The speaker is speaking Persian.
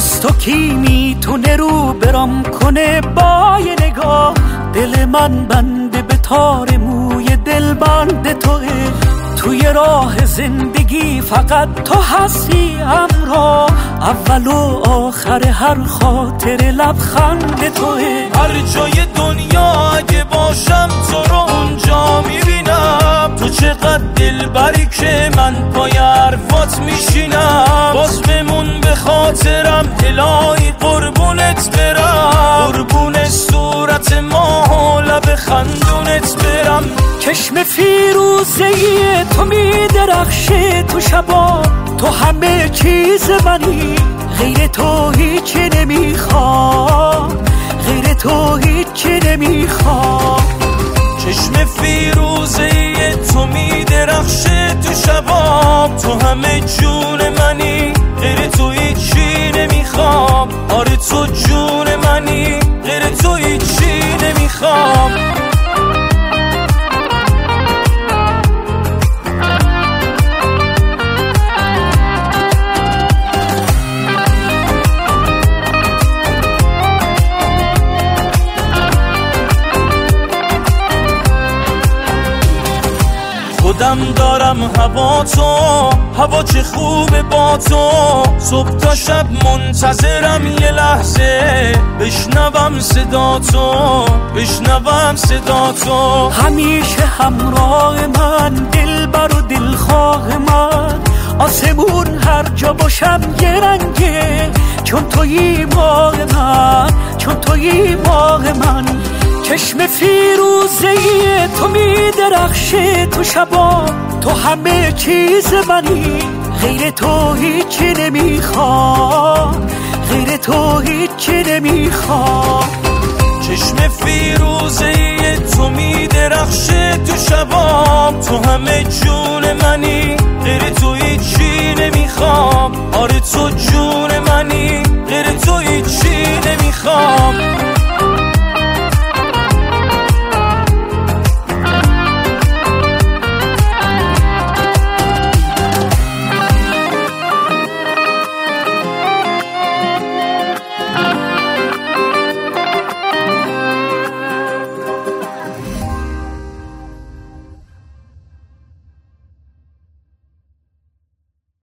دوست و کی میتونه رو برام کنه با یه نگاه؟ دل من بنده به تار موی دل بند توه، توی راه زندگی فقط تو هستی همراه، اول و آخر هر خاطر لبخند توه. هر جای دنیا اگه باشم تو رو اونجا میبینم، تو چقدر دلبری که من پای حرفات میشینم. باز بمون به خاطرم الهی قربونت برم، قربون صورت ما و لب خندونت برم. چشم فیروزه‌ای تو میدرخشه تو شبا، تو همه چیز منی، غیر تو هیچی نمیخوام، غیر تو هیچی نمیخوام. چشم فیروزه‌ای تو میدرخشه تو شبا، تو همه جون منی، غیر تو هیچی نمیخوام. آره تو جون منی، غیر تو هیچی نمیخوام. خودم دارم هوا تو، هوا چه خوبه با تو. صبح تا شب منتظرم یه لحظه بشنوم صدا تو، بشنوم صدا تو. همیشه همراه من، دلبر و دلخواه من، آسمون هر جا باشم یه رنگه، چون تویی ماه من، چون تویی ماه من. چشم فیروزه‌ای تو میدرخشه تو شبا، تو همه چیز منی، غیر تو هیچی نمیخوام، غیر تو هیچی نمیخوام. چشم فیروزه‌ای تو میدرخشه تو شبا، تو همه جون منی، غیر تو هیچی نمیخوام. آره تو جون منی.